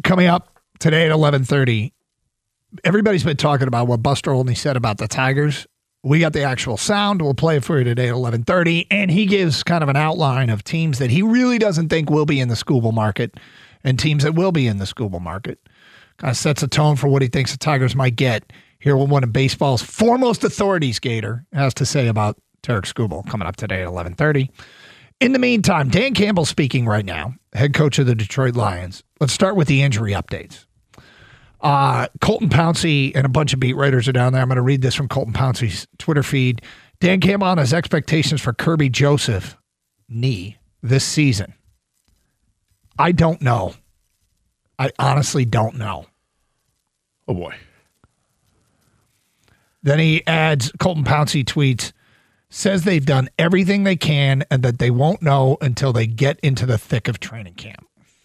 Coming up today at 11:30, everybody's been talking about what Buster Olney said about the Tigers. We got the actual sound. We'll play it for you today at 11:30, and he gives kind of an outline of teams that he really doesn't think will be in the Scooble market and teams that will be in the Scooble market. Kind of sets a tone for what he thinks the Tigers might get. Hear what one of baseball's foremost authorities, Gator, has to say about Tarik Skubal coming up today at 11:30. In the meantime, Dan Campbell speaking right now, head coach of the Detroit Lions. Let's start with the injury updates. Colton Pouncey and a bunch of beat writers are down there. I'm going to read this from Colton Pouncey's Twitter feed. Dan Campbell on his expectations for Kirby Joseph knee this season. I don't know. I honestly don't know. Oh, boy. Then he adds, Colton Pouncey tweets, says they've done everything they can and that they won't know until they get into the thick of training camp.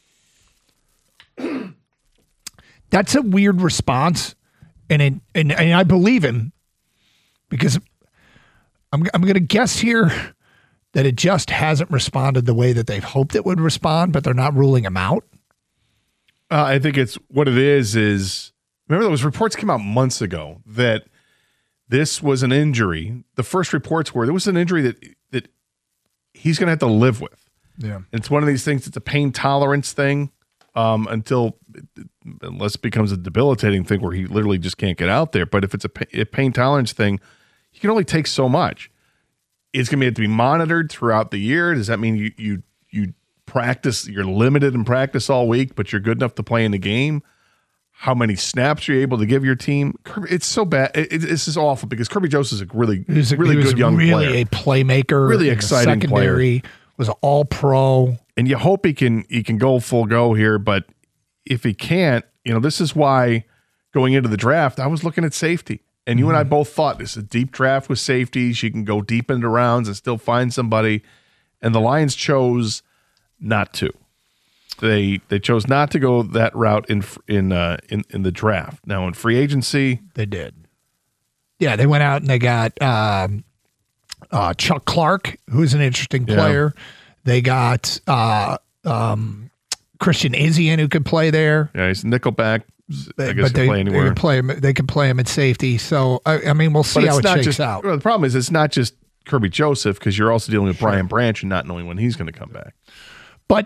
That's a weird response, and I believe him because I'm going to guess here that it just hasn't responded the way that they've hoped it would respond, but they're not ruling him out. I think it's what it is remember those reports came out months ago that this was an injury. The first reports were there was an injury that he's going to have to live with. Yeah. It's one of these things. It's a pain tolerance thing unless it becomes a debilitating thing where he literally just can't get out there. But if it's a pain tolerance thing, you can only take so much. It's going to have to be monitored throughout the year. Does that mean you practice? You're limited in practice all week, but you're good enough to play in the game? How many snaps you're able to give your team? It's so bad. This is awful because Kirby Joseph is a really good young player. Really a playmaker. Really exciting secondary, player. Was an all-pro. And you hope he can go full go here, but if he can't, this is why going into the draft, I was looking at safety. And you and I both thought this is a deep draft with safeties. You can go deep into rounds and still find somebody. And the Lions chose not to. They chose not to go that route in the draft. Now in free agency, they did. Yeah, they went out and they got Chuck Clark, who's an interesting player. Yeah. They got Christian Izien, who could play there. Yeah, he's nickelback. I guess but they play anywhere. They could play him at safety. So I mean, we'll see how it shakes out. Well, the problem is it's not just Kirby Joseph because you're also dealing with Brian Branch and not knowing when he's going to come back. But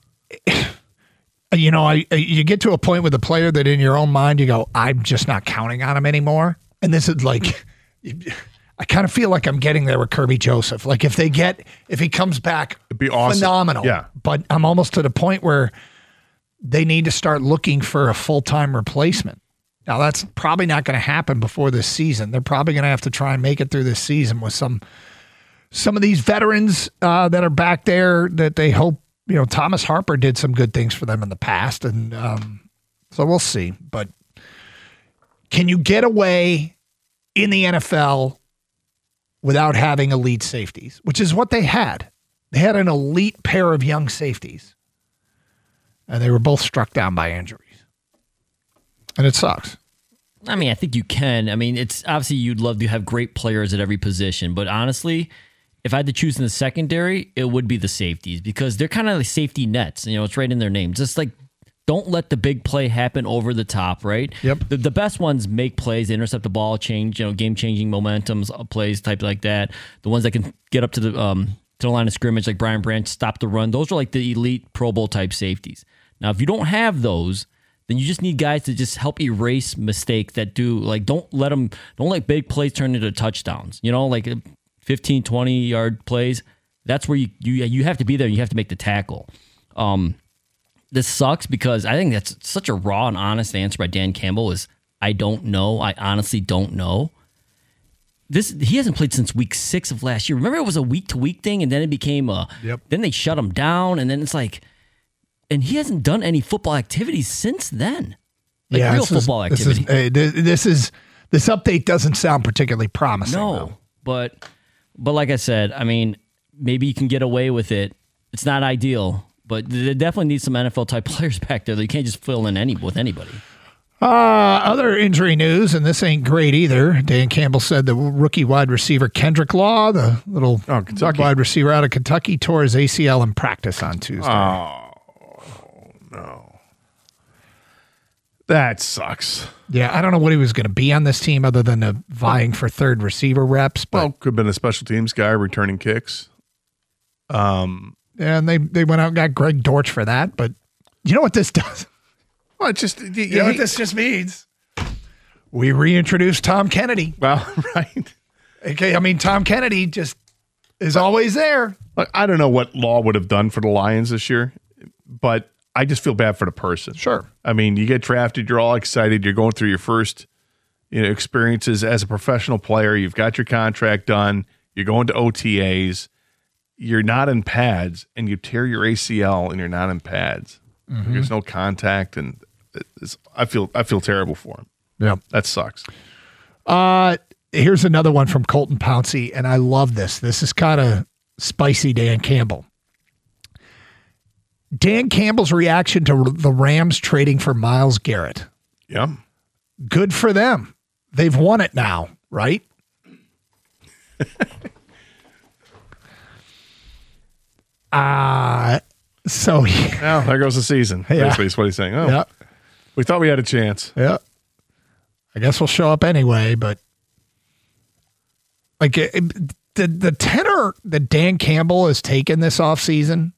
you get to a point with a player that in your own mind you go, I'm just not counting on him anymore. And this is like, I kind of feel like I'm getting there with Kirby Joseph. Like if he comes back, it'd be awesome. Phenomenal. Yeah. But I'm almost to the point where they need to start looking for a full-time replacement. Now that's probably not going to happen before this season. They're probably going to have to try and make it through this season with some of these veterans that are back there that they hope. Thomas Harper did some good things for them in the past, and so we'll see. But can you get away in the NFL without having elite safeties, which is what they had? They had an elite pair of young safeties, and they were both struck down by injuries. And it sucks. I mean, I think you can. I mean, it's obviously you'd love to have great players at every position, but honestly, if I had to choose in the secondary, it would be the safeties because they're kind of like safety nets. It's right in their name. Just like don't let the big play happen over the top, right? Yep. The best ones make plays, they intercept the ball, change, game-changing momentums, plays, type like that. The ones that can get up to the line of scrimmage, like Brian Branch, stop the run. Those are like the elite Pro Bowl type safeties. Now, if you don't have those, then you just need guys to just help erase mistakes that don't let big plays turn into touchdowns. Like 15, 20-yard plays, that's where you have to be there. You have to make the tackle. This sucks because I think that's such a raw and honest answer by Dan Campbell is, I don't know. I honestly don't know. He hasn't played since week 6 of last year. Remember, it was a week-to-week thing, and then it became then they shut him down, and then it's like, and he hasn't done any football activities since then. Real football activity. This update doesn't sound particularly promising. No, but like I said, I mean, maybe you can get away with it. It's not ideal, but they definitely need some NFL-type players back there. They can't just fill in with anybody. Other injury news, and this ain't great either. Dan Campbell said the rookie wide receiver Kendrick Law, the little wide receiver out of Kentucky, tore his ACL in practice on Tuesday. Oh, no. That sucks. Yeah, I don't know what he was going to be on this team other than vying for third receiver reps. But Well, could have been a special teams guy returning kicks. and they went out and got Greg Dortch for that. But you know what this does? Well, it just You know what this just means? We reintroduced Tom Kennedy. well, right. Okay, I mean, Tom Kennedy just is always there. Like, I don't know what Law would have done for the Lions this year, but I just feel bad for the person. Sure. I mean, you get drafted, you're all excited, you're going through your first experiences as a professional player, you've got your contract done, you're going to OTAs, you're not in pads, and you tear your ACL and you're not in pads. Mm-hmm. There's no contact, and I feel terrible for him. Yeah. That sucks. Here's another one from Colton Pouncey, and I love this. This is kind of spicy, Dan Campbell. Dan Campbell's reaction to the Rams trading for Myles Garrett. Yeah. Good for them. They've won it now, right? So Well, there goes the season. Yeah. Basically, is what he's saying. Oh, yeah, we thought we had a chance. yeah. I guess we'll show up anyway, but like the tenor that Dan Campbell has taken this offseason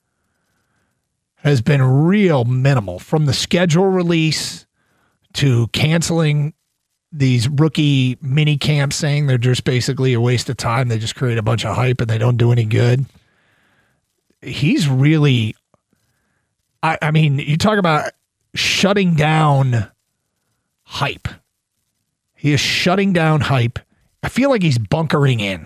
has been real minimal, from the schedule release to canceling these rookie mini camps, saying they're just basically a waste of time. They just create a bunch of hype and they don't do any good. He's really, I mean, you talk about shutting down hype. He is shutting down hype. I feel like he's bunkering in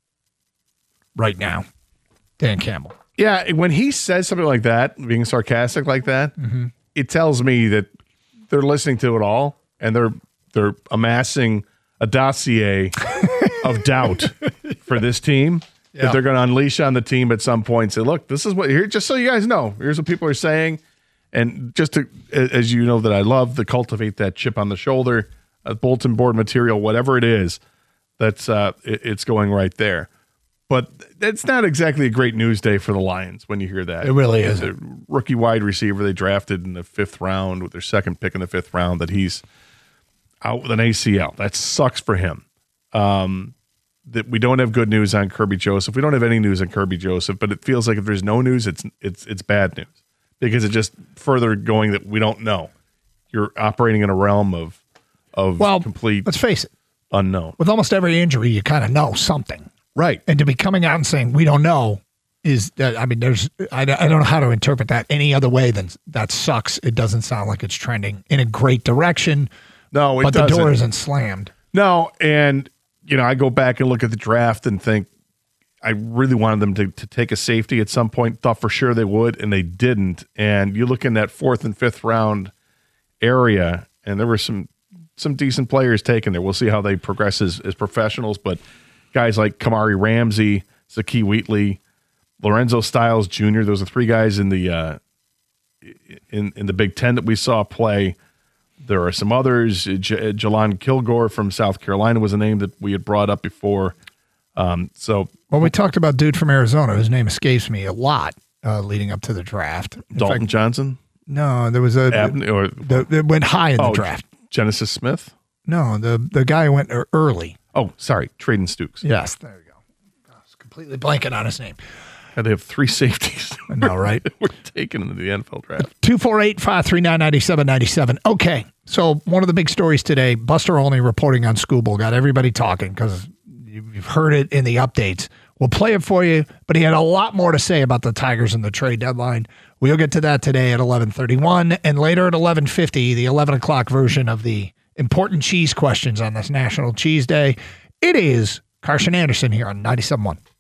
right now, Dan Campbell. Yeah, when he says something like that, being sarcastic like that, it tells me that they're listening to it all and they're amassing a dossier of doubt for this team that they're going to unleash on the team at some point. Say, look, this is what here. Just so you guys know, here's what people are saying, and just to, as you know, that I love to cultivate that chip on the shoulder, bulletin board material, whatever it is. That's it's going right there. But it's not exactly a great news day for the Lions when you hear that. It really isn't. The rookie wide receiver they drafted in the 5th round with their second pick in the 5th round, that he's out with an ACL. That sucks for him. That we don't have good news on Kirby Joseph. We don't have any news on Kirby Joseph, but it feels like if there's no news, it's bad news, because it's just further going that we don't know. You're operating in a realm of complete, let's face it, unknown. with almost every injury, you kind of know something. Right. And to be coming out and saying we don't know is that, I mean, I don't know how to interpret that any other way than that sucks. It doesn't sound like it's trending in a great direction. No, it but doesn't. the door isn't slammed. No, and I go back and look at the draft and think I really wanted them to take a safety at some point. Thought for sure they would, and they didn't. And you look in that 4th and 5th round area, and there were some decent players taken there. We'll see how they progress as professionals, but guys like Kamari Ramsey, Zakee Wheatley, Lorenzo Styles Jr. Those are 3 guys in the in the Big Ten that we saw play. There are some others. Jelon Kilgore from South Carolina was a name that we had brought up before. Well, we talked about dude from Arizona. His name escapes me a lot leading up to the draft. Dalton Johnson? No, there was it went high in the draft. Genesis Smith? No, the guy went early. Oh, sorry, Traden Stukes. Yes, there you go. I was completely blanking on his name. And they have 3 safeties. I know, right? We're taking into the NFL draft. 248-539-9797. Okay, so one of the big stories today, Buster Olney reporting on Scooble, got everybody talking because you've heard it in the updates. We'll play it for you, but he had a lot more to say about the Tigers and the trade deadline. We'll get to that today at 11:31, and later at 11:50, the 11 o'clock version of the important cheese questions on this National Cheese Day. It is Carson Anderson here on 97.1.